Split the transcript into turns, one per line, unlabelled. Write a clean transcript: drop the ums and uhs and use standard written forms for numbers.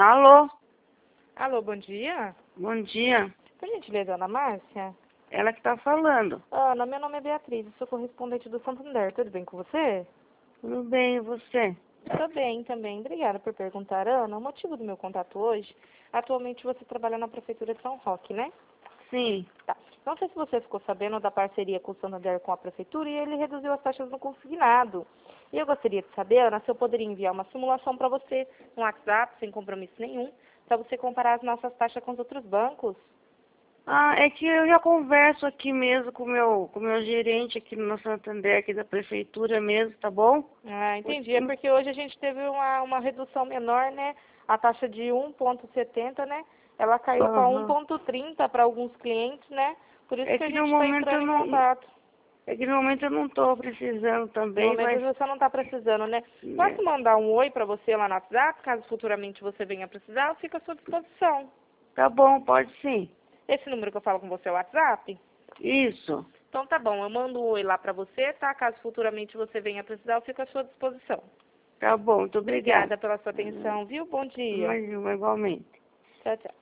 Alô?
Alô, bom dia.
Bom dia.
Por gentileza, Ana Márcia?
Ela que está falando.
Ana, meu nome é Beatriz, eu sou correspondente do Santander. Tudo bem com você?
Tudo bem, e você?
Tô bem também. Obrigada por perguntar, Ana. O motivo do meu contato hoje, atualmente você trabalha na Prefeitura de São Roque, né?
Sim.
Tá. Não sei se você ficou sabendo da parceria com o Santander com a Prefeitura e ele reduziu as taxas no consignado. E eu gostaria de saber, Ana, se eu poderia enviar uma simulação para você no WhatsApp, sem compromisso nenhum, para você comparar as nossas taxas com os outros bancos.
Ah, é que eu já converso aqui mesmo com o meu gerente aqui no Santander, aqui da prefeitura mesmo, tá bom?
Ah, entendi. É porque hoje a gente teve uma redução menor, né? A taxa de 1,70, né? Ela caiu para
Aham.
1,30 para alguns clientes, né? Por isso
É
que a
que no
gente está
momento eu
entrando em
não,
contato.
é que no momento eu não estou precisando
No
também,
momento
mas
você não está precisando, né?
né,
Posso mandar um oi para você lá no WhatsApp, caso futuramente você venha precisar, eu fico à sua disposição.
tá bom, pode sim.
Esse número que eu falo com você é o WhatsApp?
Isso.
Então tá bom, eu mando um oi lá para você, tá? Caso futuramente você venha precisar, eu fico à sua disposição.
Tá bom, muito obrigada.
Obrigada pela sua atenção, viu? Bom dia.
Mas igualmente.
Tchau, tchau.